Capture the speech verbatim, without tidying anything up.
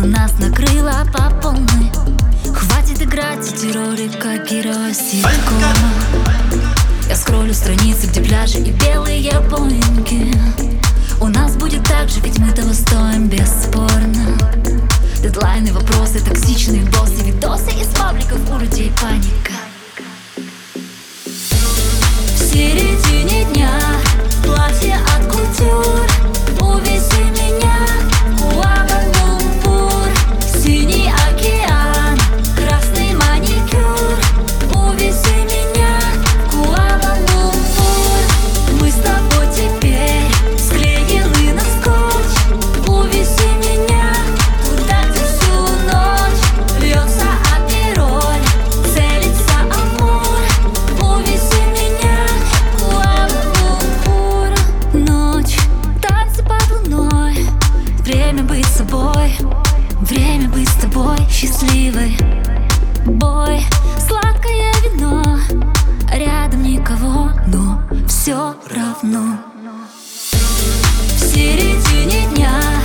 но нас накрыло по полной. Хватит играть эти роли, как герои ситкома. Я скроллю страницы, где пляжи и белые поинги. У нас будет так же, ведь мы того стоим, бесспорно. Дедлайны, вопросы, токсичные боссы, видосы из пабликов, у людей паника. В середине дня платье от кутюр, увези меня в Куала-Лумпур. Синий океан, красный маникюр, увези меня в Куала-Лумпур. Мы с тобой теперь склеены на скотч. Увези меня туда, где всю ночь льется апероль, целится амур. Увези меня в Куала-Лумпур. Ночь, танцы под луной, время быть собой, время быть с тобой счастливой. Бой, сладкое вино, рядом никого, но все равно. В середине дня